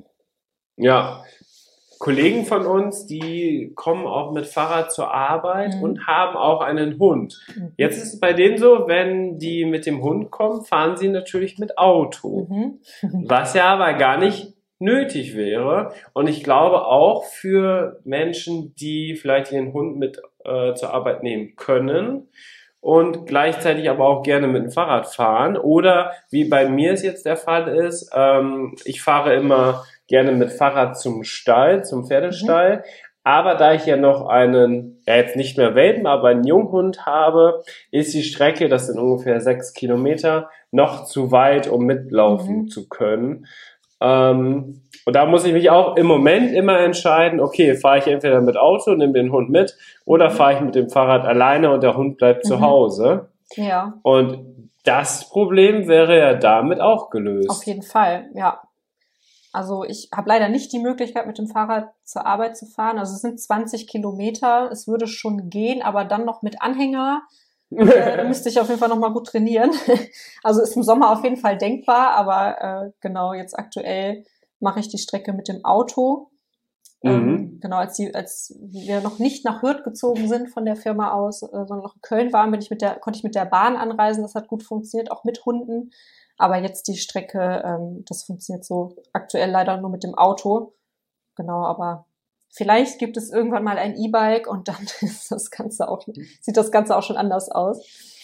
Ja. Kollegen von uns, die kommen auch mit Fahrrad zur Arbeit und haben auch einen Hund. Jetzt ist es bei denen so, wenn die mit dem Hund kommen, fahren sie natürlich mit Auto. Was ja aber gar nicht nötig wäre. Und ich glaube auch für Menschen, die vielleicht ihren Hund mit zur Arbeit nehmen können und gleichzeitig aber auch gerne mit dem Fahrrad fahren. Oder wie bei mir es jetzt der Fall ist, ich fahre immer gerne mit Fahrrad zum Stall, zum Pferdestall. Aber da ich ja noch einen, ja jetzt nicht mehr Welpen, aber einen Junghund habe, ist die Strecke, das sind ungefähr 6 Kilometer, noch zu weit, um mitlaufen zu können. Und da muss ich mich auch im Moment immer entscheiden, okay, fahre ich entweder mit Auto, nehme den Hund mit, oder fahre ich mit dem Fahrrad alleine und der Hund bleibt zu Hause. Ja. Und das Problem wäre ja damit auch gelöst. Auf jeden Fall, ja. Also ich habe leider nicht die Möglichkeit, mit dem Fahrrad zur Arbeit zu fahren. Also es sind 20 Kilometer, es würde schon gehen, aber dann noch mit Anhänger. Da müsste ich auf jeden Fall noch mal gut trainieren. Also ist im Sommer auf jeden Fall denkbar, aber genau, jetzt aktuell mache ich die Strecke mit dem Auto. Genau, als wir noch nicht nach Hürth gezogen sind von der Firma aus, sondern noch in Köln waren, konnte ich mit der Bahn anreisen. Das hat gut funktioniert, auch mit Hunden. Aber jetzt die Strecke, das funktioniert so aktuell leider nur mit dem Auto. Genau, aber vielleicht gibt es irgendwann mal ein E-Bike und dann sieht das Ganze auch schon anders aus.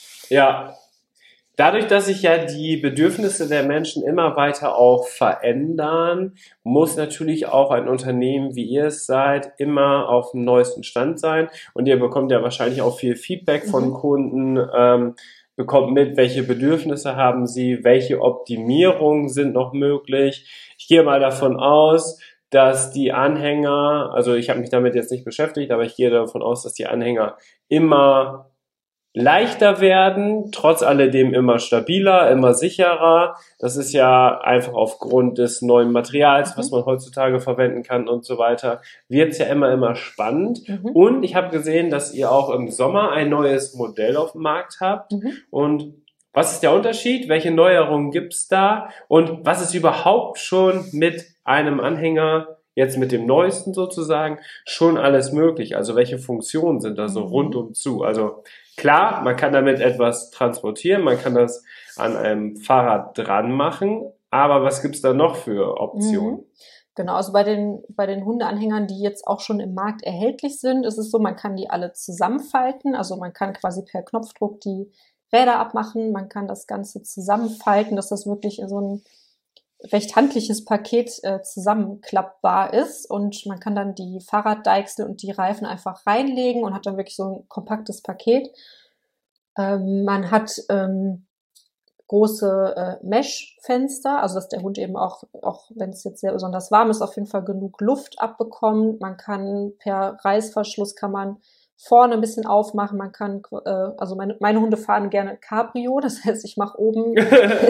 Ja, dadurch, dass sich ja die Bedürfnisse der Menschen immer weiter auch verändern, muss natürlich auch ein Unternehmen, wie ihr es seid, immer auf dem neuesten Stand sein. Und ihr bekommt ja wahrscheinlich auch viel Feedback von Kunden, bekommt mit, welche Bedürfnisse haben sie, welche Optimierungen sind noch möglich. Ich gehe mal davon aus, dass die Anhänger, also ich habe mich damit jetzt nicht beschäftigt, aber ich gehe davon aus, dass die Anhänger immer leichter werden, trotz alledem immer stabiler, immer sicherer. Das ist ja einfach aufgrund des neuen Materials, was man heutzutage verwenden kann und so weiter, wird es ja immer spannend. Und ich habe gesehen, dass ihr auch im Sommer ein neues Modell auf dem Markt habt. Und was ist der Unterschied? Welche Neuerungen gibt's da? Und was ist überhaupt schon mit einem Anhänger, jetzt mit dem neuesten sozusagen, schon alles möglich? Also welche Funktionen sind da so rundum zu? Also klar, man kann damit etwas transportieren, man kann das an einem Fahrrad dran machen, aber was gibt's da noch für Optionen? Genau, also bei den Hundeanhängern, die jetzt auch schon im Markt erhältlich sind, ist es so, man kann die alle zusammenfalten, also man kann quasi per Knopfdruck die Räder abmachen, man kann das Ganze zusammenfalten, dass das wirklich in so ein recht handliches Paket zusammenklappbar ist und man kann dann die Fahrraddeichsel und die Reifen einfach reinlegen und hat dann wirklich so ein kompaktes Paket. Man hat große Mesh-Fenster, also dass der Hund eben auch wenn es jetzt sehr besonders warm ist, auf jeden Fall genug Luft abbekommt. Man kann per Reißverschluss kann man vorne ein bisschen aufmachen. Man kann, also meine Hunde fahren gerne Cabrio, das heißt, ich mache oben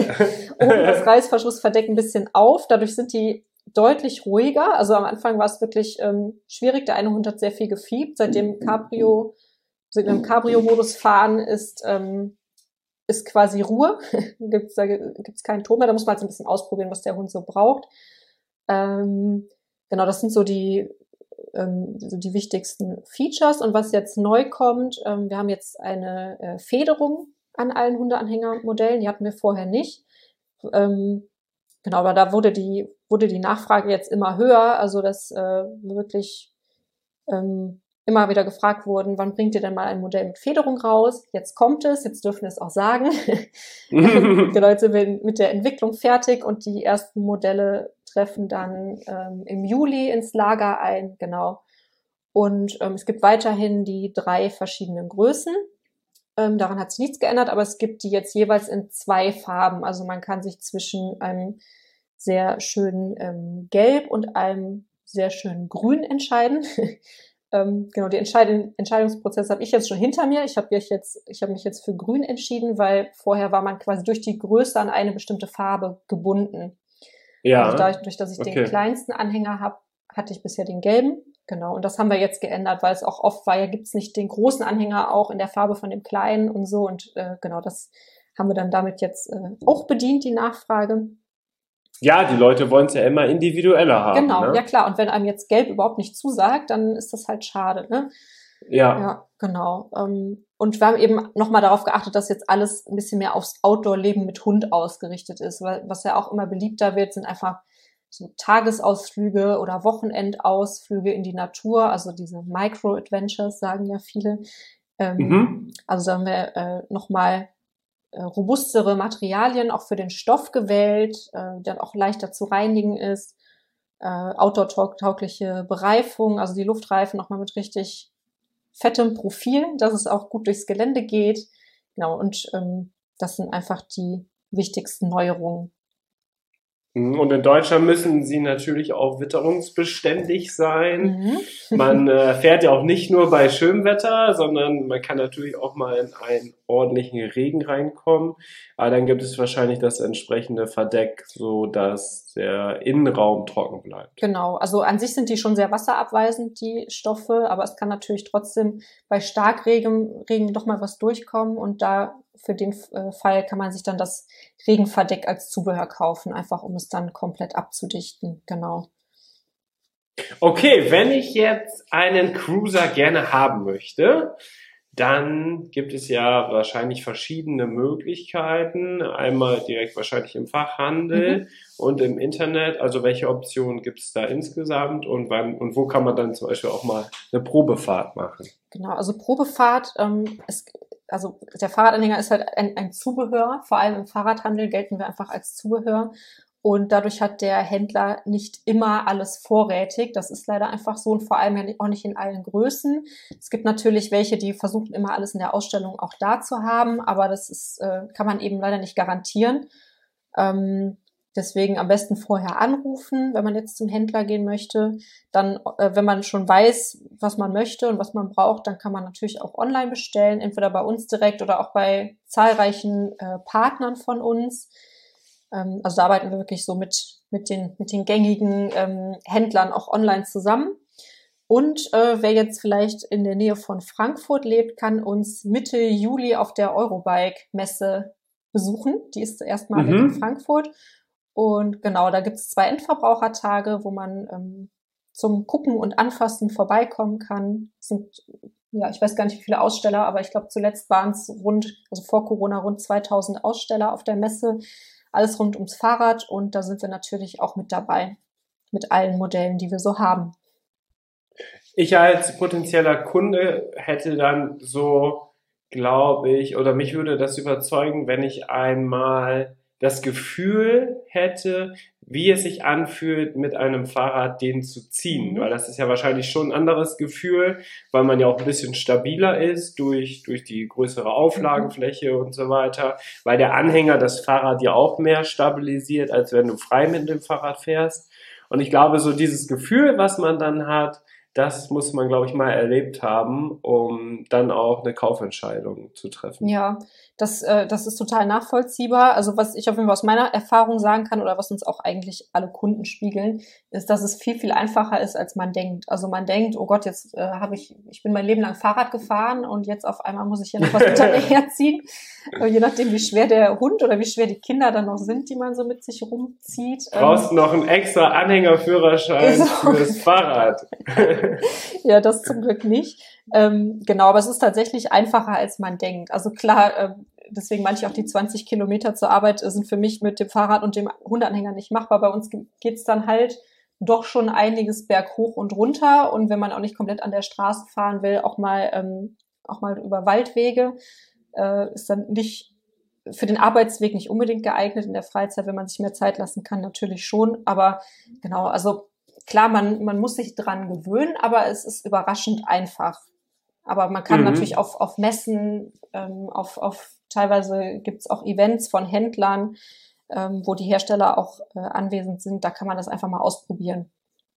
das Reißverschlussverdeck ein bisschen auf. Dadurch sind die deutlich ruhiger. Also am Anfang war es wirklich schwierig. Der eine Hund hat sehr viel gefiebt. Seitdem im Cabrio-Modus fahren ist quasi Ruhe. Da gibt's keinen Ton mehr. Da muss man halt so ein bisschen ausprobieren, was der Hund so braucht. Genau, das sind so die wichtigsten Features. Und was jetzt neu kommt, wir haben jetzt eine Federung an allen Hundeanhängermodellen. Die hatten wir vorher nicht. Genau, aber da wurde die Nachfrage jetzt immer höher. Also dass wirklich immer wieder gefragt wurden, wann bringt ihr denn mal ein Modell mit Federung raus? Jetzt kommt es, jetzt dürfen wir es auch sagen. Genau, jetzt sind wir mit der Entwicklung fertig und die ersten Modelle treffen dann im Juli ins Lager ein, genau. Und es gibt weiterhin die 3 verschiedenen Größen. Daran hat sich nichts geändert, aber es gibt die jetzt jeweils in 2 Farben. Also man kann sich zwischen einem sehr schönen Gelb und einem sehr schönen Grün entscheiden. Genau, die Entscheidungsprozess habe ich jetzt schon hinter mir. Ich habe mich jetzt für Grün entschieden, weil vorher war man quasi durch die Größe an eine bestimmte Farbe gebunden. Ja. Also dadurch, dass ich den kleinsten Anhänger habe, hatte ich bisher den gelben. Genau, und das haben wir jetzt geändert, weil es auch oft war, ja, gibt's nicht den großen Anhänger auch in der Farbe von dem kleinen und so. Und genau, das haben wir dann damit jetzt auch bedient, die Nachfrage. Ja, die Leute wollen es ja immer individueller haben. Genau, ne? Ja klar. Und wenn einem jetzt Gelb überhaupt nicht zusagt, dann ist das halt schade, ne? Ja, genau. Und wir haben eben nochmal darauf geachtet, dass jetzt alles ein bisschen mehr aufs Outdoor-Leben mit Hund ausgerichtet ist. Weil was ja auch immer beliebter wird, sind einfach so Tagesausflüge oder Wochenendausflüge in die Natur. Also diese Micro-Adventures, sagen ja viele. Also da haben wir nochmal robustere Materialien auch für den Stoff gewählt, der auch leichter zu reinigen ist, outdoor-taugliche Bereifung, also die Luftreifen nochmal mit richtig fettem Profil, dass es auch gut durchs Gelände geht. Genau, und das sind einfach die wichtigsten Neuerungen. Und in Deutschland müssen sie natürlich auch witterungsbeständig sein. Man fährt ja auch nicht nur bei schönem Wetter, sondern man kann natürlich auch mal in einen ordentlichen Regen reinkommen. Aber dann gibt es wahrscheinlich das entsprechende Verdeck, so dass der Innenraum trocken bleibt. Genau, also an sich sind die schon sehr wasserabweisend, die Stoffe, aber es kann natürlich trotzdem bei Starkregen doch mal was durchkommen und da für den Fall kann man sich dann das Regenverdeck als Zubehör kaufen, einfach um es dann komplett abzudichten, genau. Okay, wenn ich jetzt einen Cruiser gerne haben möchte, dann gibt es ja wahrscheinlich verschiedene Möglichkeiten. Einmal direkt wahrscheinlich im Fachhandel und im Internet. Also welche Optionen gibt es da insgesamt und wann und wo kann man dann zum Beispiel auch mal eine Probefahrt machen? Genau, also Probefahrt also der Fahrradanhänger ist halt ein Zubehör. Vor allem im Fahrradhandel gelten wir einfach als Zubehör. Und dadurch hat der Händler nicht immer alles vorrätig. Das ist leider einfach so und vor allem ja auch nicht in allen Größen. Es gibt natürlich welche, die versuchen immer alles in der Ausstellung auch da zu haben, aber das ist, kann man eben leider nicht garantieren. Deswegen am besten vorher anrufen, wenn man jetzt zum Händler gehen möchte. Dann, wenn man schon weiß, was man möchte und was man braucht, dann kann man natürlich auch online bestellen, entweder bei uns direkt oder auch bei zahlreichen Partnern von uns. Also da arbeiten wir wirklich so mit den gängigen Händlern auch online zusammen. Und wer jetzt vielleicht in der Nähe von Frankfurt lebt, kann uns Mitte Juli auf der Eurobike-Messe besuchen. Die ist erstmalig in Frankfurt. Und genau, da gibt es 2 Endverbrauchertage, wo man zum Gucken und Anfassen vorbeikommen kann. Es sind, ja, ich weiß gar nicht, wie viele Aussteller, aber ich glaube, zuletzt waren es also vor Corona rund 2000 Aussteller auf der Messe. Alles rund ums Fahrrad und da sind wir natürlich auch mit dabei, mit allen Modellen, die wir so haben. Ich als potenzieller Kunde hätte dann so, glaube ich, oder mich würde das überzeugen, wenn ich einmal das Gefühl hätte, wie es sich anfühlt, mit einem Fahrrad den zu ziehen, weil das ist ja wahrscheinlich schon ein anderes Gefühl, weil man ja auch ein bisschen stabiler ist durch die größere Auflagenfläche und so weiter, weil der Anhänger das Fahrrad ja auch mehr stabilisiert, als wenn du frei mit dem Fahrrad fährst. Und ich glaube, so dieses Gefühl, was man dann hat, das muss man, glaube ich, mal erlebt haben, um dann auch eine Kaufentscheidung zu treffen. Ja, das ist total nachvollziehbar. Also was ich auf jeden Fall aus meiner Erfahrung sagen kann oder was uns auch eigentlich alle Kunden spiegeln, ist, dass es viel, viel einfacher ist, als man denkt. Also man denkt, oh Gott, jetzt ich bin mein Leben lang Fahrrad gefahren und jetzt auf einmal muss ich hier noch was hinterherziehen. Je nachdem, wie schwer der Hund oder wie schwer die Kinder dann noch sind, die man so mit sich rumzieht. Brauchst noch einen extra Anhängerführerschein fürs Fahrrad. Ja, das zum Glück nicht. Genau, aber es ist tatsächlich einfacher, als man denkt. Also klar, deswegen meine ich auch, die 20 Kilometer zur Arbeit sind für mich mit dem Fahrrad und dem Hundeanhänger nicht machbar. Bei uns geht's dann halt doch schon einiges berghoch und runter. Und wenn man auch nicht komplett an der Straße fahren will, auch mal über Waldwege, ist dann nicht für den Arbeitsweg nicht unbedingt geeignet. In der Freizeit, wenn man sich mehr Zeit lassen kann, natürlich schon. Aber genau, also klar, man muss sich dran gewöhnen, aber es ist überraschend einfach. Aber man kann natürlich auf Messen, teilweise gibt's auch Events von Händlern, wo die Hersteller auch anwesend sind. Da kann man das einfach mal ausprobieren.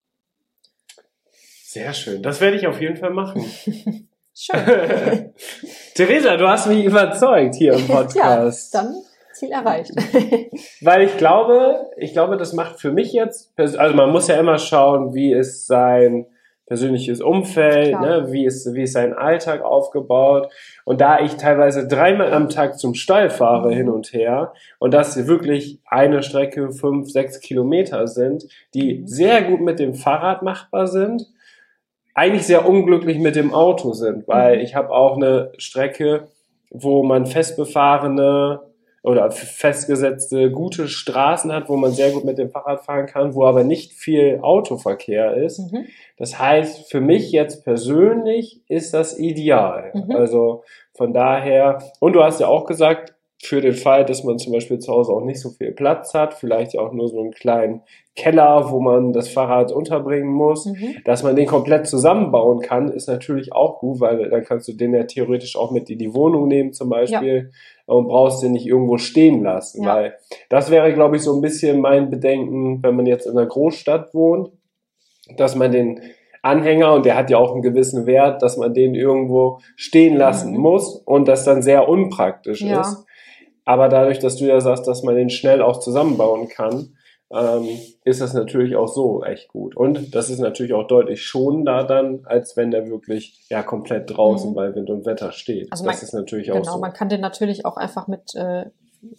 Sehr schön. Das werde ich auf jeden Fall machen. Schön. Theresa, du hast mich überzeugt hier im Podcast. Ja, dann Ziel erreicht. Weil ich glaube, das macht für mich jetzt, also man muss ja immer schauen, wie ist sein persönliches Umfeld, ne, wie ist sein Alltag aufgebaut. Und da ich teilweise 3-mal am Tag zum Stall fahre hin und her und das wirklich eine Strecke 5-6 Kilometer sind, die sehr gut mit dem Fahrrad machbar sind, eigentlich sehr unglücklich mit dem Auto sind, weil ich habe auch eine Strecke, wo man festbefahrene oder festgesetzte gute Straßen hat, wo man sehr gut mit dem Fahrrad fahren kann, wo aber nicht viel Autoverkehr ist. Das heißt, für mich jetzt persönlich ist das ideal. Also von daher, und du hast ja auch gesagt, für den Fall, dass man zum Beispiel zu Hause auch nicht so viel Platz hat, vielleicht ja auch nur so einen kleinen Keller, wo man das Fahrrad unterbringen muss, dass man den komplett zusammenbauen kann, ist natürlich auch gut, weil dann kannst du den ja theoretisch auch mit in die Wohnung nehmen zum Beispiel und brauchst den nicht irgendwo stehen lassen, weil das wäre, glaube ich, so ein bisschen mein Bedenken, wenn man jetzt in einer Großstadt wohnt, dass man den Anhänger, und der hat ja auch einen gewissen Wert, dass man den irgendwo stehen lassen muss und das dann sehr unpraktisch ist. Aber dadurch, dass du ja sagst, dass man den schnell auch zusammenbauen kann, ist das natürlich auch so echt gut. Und das ist natürlich auch deutlich schonender dann, als wenn der wirklich komplett draußen bei Wind und Wetter steht. Also das ist natürlich auch so. Man kann den natürlich auch einfach mit einer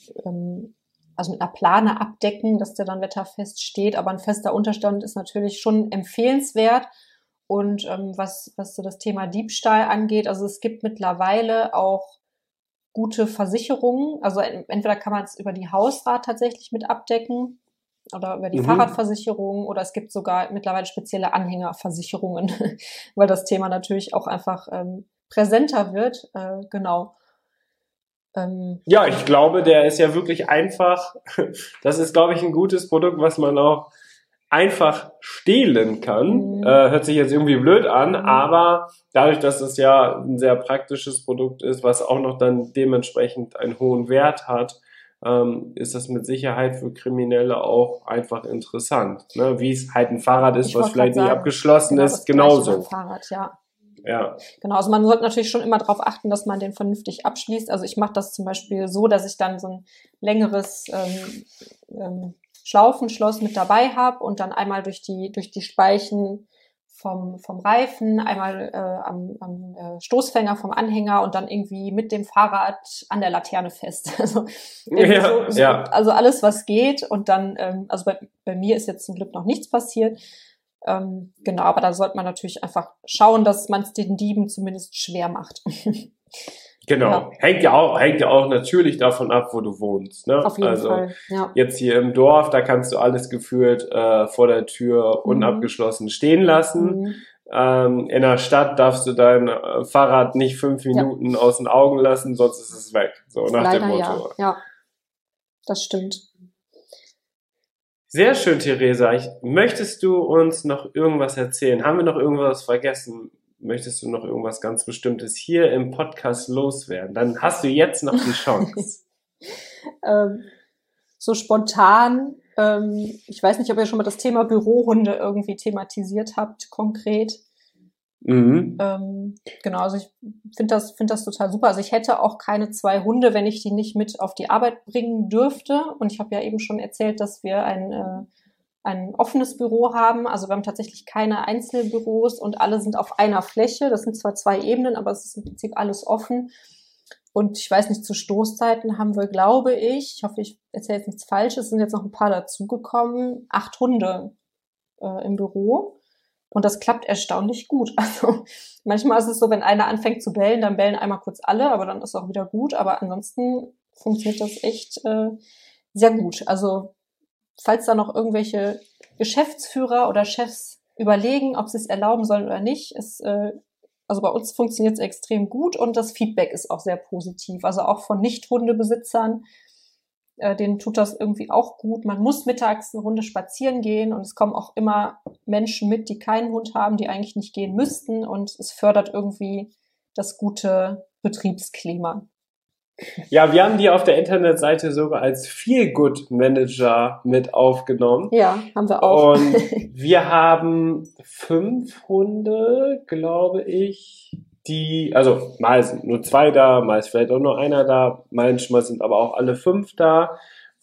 Plane abdecken, dass der dann wetterfest steht. Aber ein fester Unterstand ist natürlich schon empfehlenswert. Und was so das Thema Diebstahl angeht, also es gibt mittlerweile auch gute Versicherungen. Also entweder kann man es über die Hausrat tatsächlich mit abdecken oder über die Fahrradversicherung, oder es gibt sogar mittlerweile spezielle Anhängerversicherungen, weil das Thema natürlich auch einfach präsenter wird. Genau. Ja, ich glaube, der ist ja wirklich einfach. Das ist, glaube ich, ein gutes Produkt, was man auch einfach stehlen kann. Hört sich jetzt irgendwie blöd an, aber dadurch, dass es ja ein sehr praktisches Produkt ist, was auch noch dann dementsprechend einen hohen Wert hat, ist das mit Sicherheit für Kriminelle auch einfach interessant. Ne? Wie es halt ein Fahrrad ist, was vielleicht nicht abgeschlossen ist, genauso. Fahrrad, ja. Ja. Genau, also man sollte natürlich schon immer darauf achten, dass man den vernünftig abschließt. Also ich mache das zum Beispiel so, dass ich dann so ein längeres Schlaufenschloss mit dabei habe und dann einmal durch die Speichen vom Reifen, einmal am Stoßfänger vom Anhänger und dann irgendwie mit dem Fahrrad an der Laterne fest. Also, also alles, was geht. Und dann, also bei mir ist jetzt zum Glück noch nichts passiert. Genau, aber da sollte man natürlich einfach schauen, dass man es den Dieben zumindest schwer macht. Genau. Hängt ja auch natürlich davon ab, wo du wohnst. Ne? Auf jeden Fall. Ja. Jetzt hier im Dorf, da kannst du alles gefühlt vor der Tür unabgeschlossen stehen lassen. In der Stadt darfst du dein Fahrrad nicht 5 Minuten aus den Augen lassen, sonst ist es weg. So nach Leider, dem Motto. Ja, das stimmt. Sehr schön, Theresa. Möchtest du uns noch irgendwas erzählen? Haben wir noch irgendwas vergessen? Möchtest du noch irgendwas ganz Bestimmtes hier im Podcast loswerden? Dann hast du jetzt noch die Chance. So spontan, ich weiß nicht, ob ihr schon mal das Thema Bürohunde irgendwie thematisiert habt, konkret. Genau, also ich finde das total super. Also ich hätte auch keine 2 Hunde, wenn ich die nicht mit auf die Arbeit bringen dürfte. Und ich habe ja eben schon erzählt, dass wir ein offenes Büro haben. Also wir haben tatsächlich keine Einzelbüros und alle sind auf einer Fläche. Das sind zwar 2 Ebenen, aber es ist im Prinzip alles offen. Und ich weiß nicht, zu Stoßzeiten haben wir, glaube ich hoffe, ich erzähle jetzt nichts Falsches, sind jetzt noch ein paar dazugekommen, 8 Hunde im Büro. Und das klappt erstaunlich gut. Also manchmal ist es so, wenn einer anfängt zu bellen, dann bellen einmal kurz alle, aber dann ist auch wieder gut. Aber ansonsten funktioniert das echt sehr gut. Also falls da noch irgendwelche Geschäftsführer oder Chefs überlegen, ob sie es erlauben sollen oder nicht, also bei uns funktioniert es extrem gut und das Feedback ist auch sehr positiv. Also auch von Nicht-Hundebesitzern, denen tut das irgendwie auch gut. Man muss mittags eine Runde spazieren gehen und es kommen auch immer Menschen mit, die keinen Hund haben, die eigentlich nicht gehen müssten und es fördert irgendwie das gute Betriebsklima. Ja, wir haben die auf der Internetseite sogar als Feel-Good-Manager mit aufgenommen. Ja, haben wir auch. Und wir haben 5 Hunde, glaube ich, also mal sind nur 2 da, mal ist vielleicht auch nur einer da, manchmal sind aber auch alle 5 da.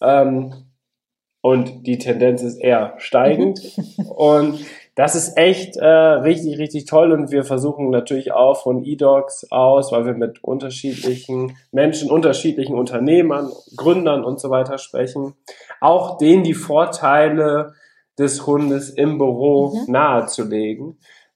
Und die Tendenz ist eher steigend. Und das ist echt richtig, richtig toll. Und wir versuchen natürlich auch von eDogs aus, weil wir mit unterschiedlichen Menschen, unterschiedlichen Unternehmern, Gründern und so weiter sprechen, auch denen die Vorteile des Hundes im Büro nahezulegen,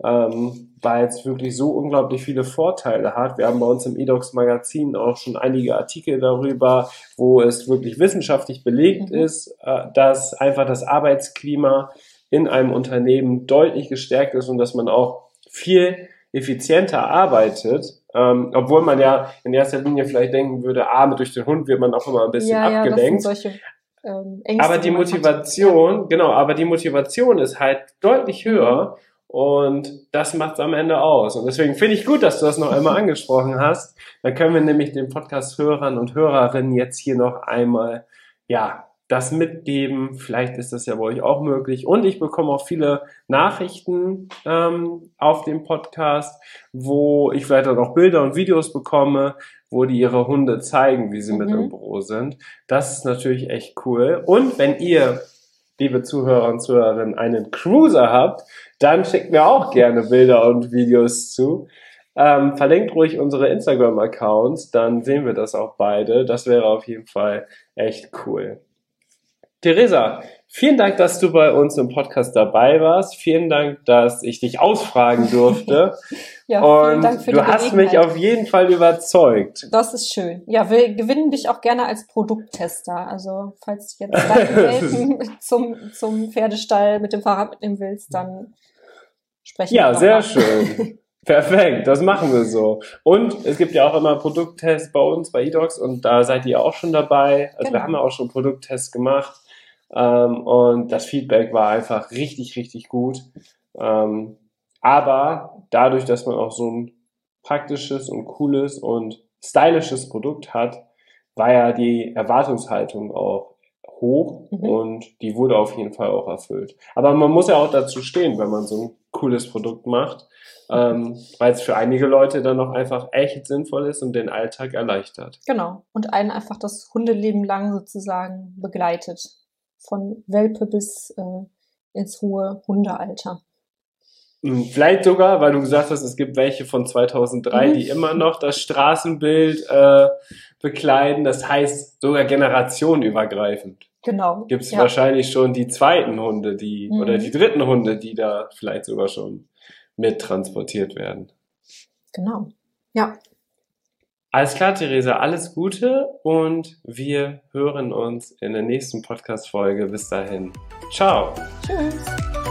weil es wirklich so unglaublich viele Vorteile hat. Wir haben bei uns im eDogs Magazin auch schon einige Artikel darüber, wo es wirklich wissenschaftlich belegt ist, dass einfach das Arbeitsklima in einem Unternehmen deutlich gestärkt ist und dass man auch viel effizienter arbeitet, obwohl man ja in erster Linie vielleicht denken würde, durch den Hund wird man auch immer ein bisschen abgelenkt. Das sind solche Ängste, aber die Motivation, aber die Motivation ist halt deutlich höher und das macht es am Ende aus. Und deswegen finde ich gut, dass du das noch einmal angesprochen hast. Dann können wir nämlich den Podcast-Hörern und Hörerinnen jetzt hier noch einmal, das mitgeben. Vielleicht ist das ja bei euch auch möglich. Und ich bekomme auch viele Nachrichten auf dem Podcast, wo ich vielleicht auch noch Bilder und Videos bekomme, wo die ihre Hunde zeigen, wie sie mit im Büro sind. Das ist natürlich echt cool. Und wenn ihr, liebe Zuhörer und Zuhörerinnen, einen Cruiser habt, dann schickt mir auch gerne Bilder und Videos zu. Verlinkt ruhig unsere Instagram-Accounts, dann sehen wir das auch beide. Das wäre auf jeden Fall echt cool. Theresa, vielen Dank, dass du bei uns im Podcast dabei warst. Vielen Dank, dass ich dich ausfragen durfte. Vielen Dank für die du hast mich auf jeden Fall überzeugt. Das ist schön. Ja, wir gewinnen dich auch gerne als Produkttester. Also falls du jetzt deine Welpen zum Pferdestall mit dem Fahrrad mitnehmen willst, dann sprechen wir. Ja, sehr schön. Perfekt, das machen wir so. Und es gibt ja auch immer Produkttests bei uns, bei eDogs, und da seid ihr auch schon dabei. Also wir haben ja auch schon Produkttests gemacht. Und das Feedback war einfach richtig, richtig gut. Aber dadurch, dass man auch so ein praktisches und cooles und stylisches Produkt hat, war ja die Erwartungshaltung auch hoch und die wurde auf jeden Fall auch erfüllt. Aber man muss ja auch dazu stehen, wenn man so ein cooles Produkt macht, weil es für einige Leute dann auch einfach echt sinnvoll ist und den Alltag erleichtert. Genau. Und einen einfach das Hundeleben lang sozusagen begleitet. Von Welpe bis ins hohe Hundealter. Vielleicht sogar, weil du gesagt hast, es gibt welche von 2003, die immer noch das Straßenbild bekleiden. Das heißt sogar generationenübergreifend. Genau. Gibt es wahrscheinlich schon die zweiten Hunde, oder die dritten Hunde, die da vielleicht sogar schon mit transportiert werden. Genau. Ja. Alles klar, Theresa, alles Gute und wir hören uns in der nächsten Podcast-Folge. Bis dahin. Ciao. Tschüss.